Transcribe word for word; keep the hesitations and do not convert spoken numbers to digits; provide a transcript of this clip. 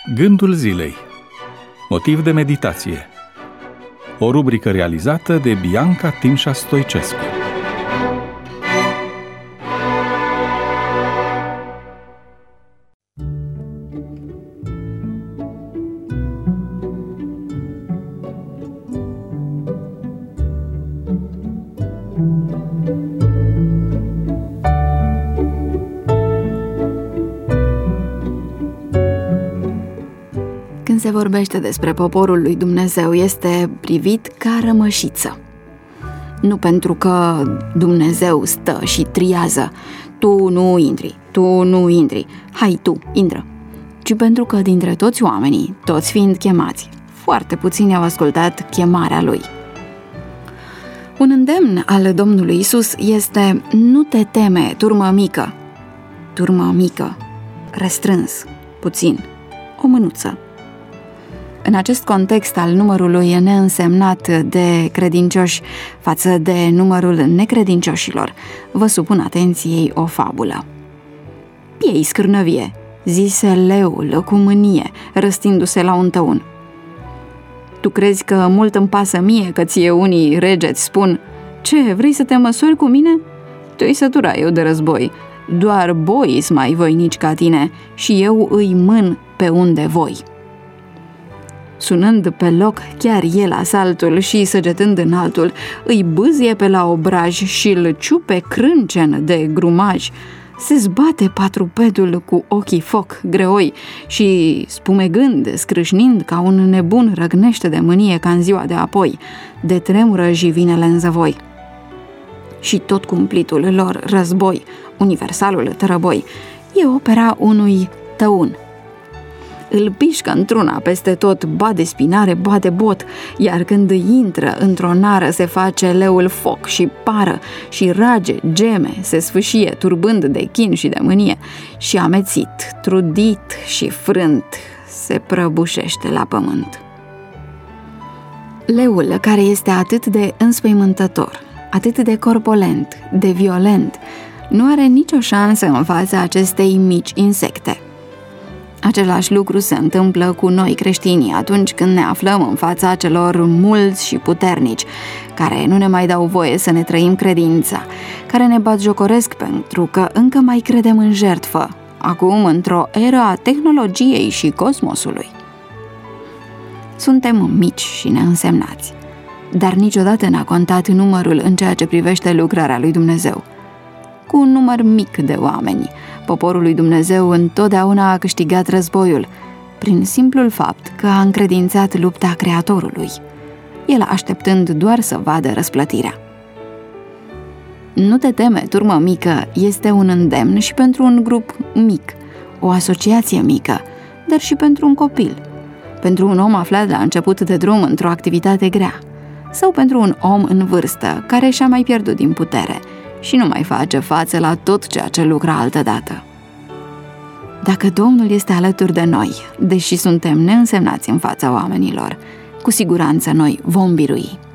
Gândul zilei. Motiv de meditație. O rubrică realizată de Bianca Timșa Stoicescu. Când se vorbește despre poporul lui Dumnezeu, este privit ca rămășiță. Nu pentru că Dumnezeu stă și triază, tu nu intri, tu nu intri, hai tu, intră, ci pentru că dintre toți oamenii, toți fiind chemați, foarte puțini au ascultat chemarea lui. Un îndemn al Domnului Iisus este: nu te teme, turmă mică. Turmă mică, restrâns, puțin, o mânuță. În acest context al numărului neînsemnat de credincioși față de numărul necredincioșilor, vă supun atenției o fabulă. Piei scârnăvie, zise leul cu mânie, răstindu-se la un tăun. Tu crezi că mult îmi pasă mie că ție unii regeți spun: ce, vrei să te măsori cu mine? Tu-i sătura eu de război, doar boii-s mai voinici ca tine și eu îi mân pe unde voi. Sunând pe loc chiar el asaltul și săgetând în altul, îi bâzie pe la obraj și îl ciupe crâncen de grumaj. Se zbate patrupedul cu ochii foc greoi și, spumegând, scrâșnind ca un nebun, răgnește de mânie ca în ziua de apoi, de tremură jivinele în zăvoi. Și tot cumplitul lor război, universalul tărăboi, e opera unui tăun. Îl pișcă într-una peste tot, ba de spinare, ba de bot, iar când intră într-o nară se face leul foc și pară și rage, geme, se sfâșie, turbând de chin și de mânie și amețit, trudit și frânt, se prăbușește la pământ. Leul, care este atât de înspăimântător, atât de corpulent, de violent, nu are nicio șansă în fața acestei mici insecte. Același lucru se întâmplă cu noi creștinii atunci când ne aflăm în fața celor mulți și puternici, care nu ne mai dau voie să ne trăim credința, care ne batjocoresc pentru că încă mai credem în jertfă, acum într-o eră a tehnologiei și cosmosului. Suntem mici și neînsemnați, dar niciodată n-a contat numărul în ceea ce privește lucrarea lui Dumnezeu. Cu un număr mic de oameni, poporul lui Dumnezeu întotdeauna a câștigat războiul, prin simplul fapt că a încredințat lupta Creatorului, el așteptând doar să vadă răsplătirea. Nu te teme, turmă mică, este un îndemn și pentru un grup mic, o asociație mică, dar și pentru un copil, pentru un om aflat la început de drum într-o activitate grea, sau pentru un om în vârstă care și-a mai pierdut din putere și nu mai face față la tot ceea ce lucra altădată. Dacă Domnul este alături de noi, deși suntem neînsemnați în fața oamenilor, cu siguranță noi vom birui.